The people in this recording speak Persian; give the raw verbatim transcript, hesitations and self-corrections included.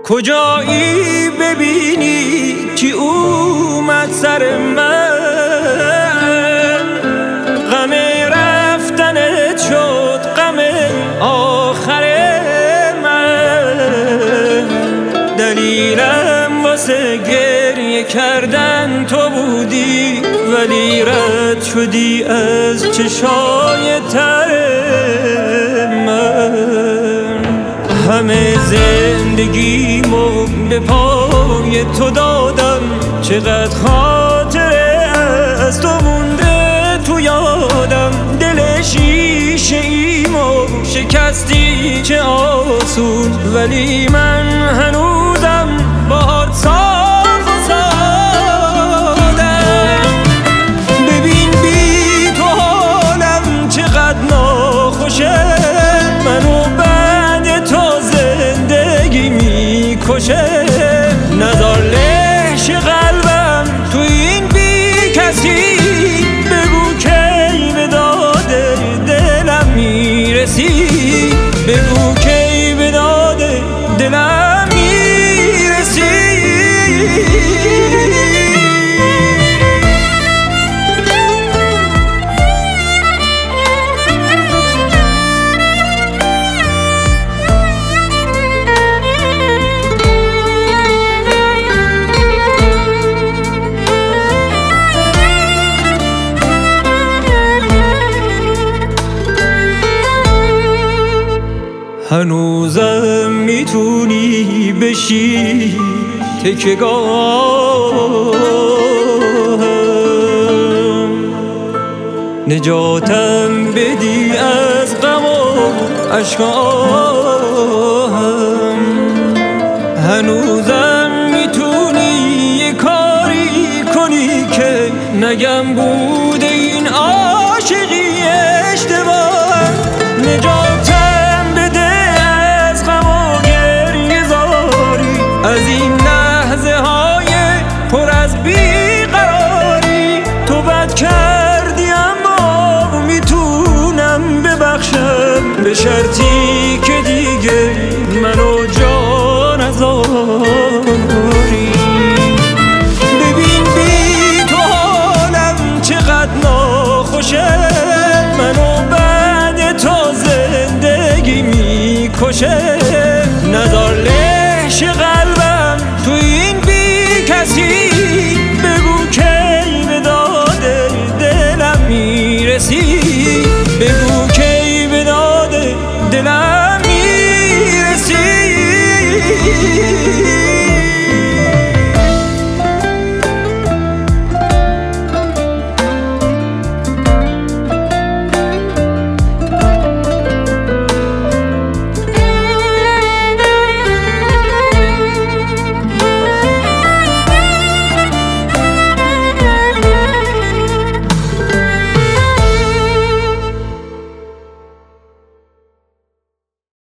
کجایی ببینی که اومد سر من، غم رفتنت شد غم آخر من. دلیلم واسه گریه کردن تو بودی، ولی رد شدی از چشای تر من. همه زندگیمو به پای تو دادم، چقدر خاطره از تو مونده تو یادم. دل شیشه ایمو شکستی چه آسون، ولی من هنوزم باهات صاف و سادم. ببین بی تو حالم چقدر ناخوشه، منو بعد تو زندگی میکشه. نزار لهش قلبم تو این بی کسی، بگو کی به داد دلم میرسی، بگو کی به داد دلم میرسی. هنوزم میتونی بشی تکیه‌گاهم، نجاتم بدی از غم و اشکام. هنوزم میتونی یه کاری کنی که نگم بوده این عاشقی اشتباه. نجاتم از این لحظه های پر از بیقراری، تو بد کردی اما میتونم ببخشم، به شرطی که دیگه منو جا نذاری. ببین بی تو حالم چقدر ناخوشه،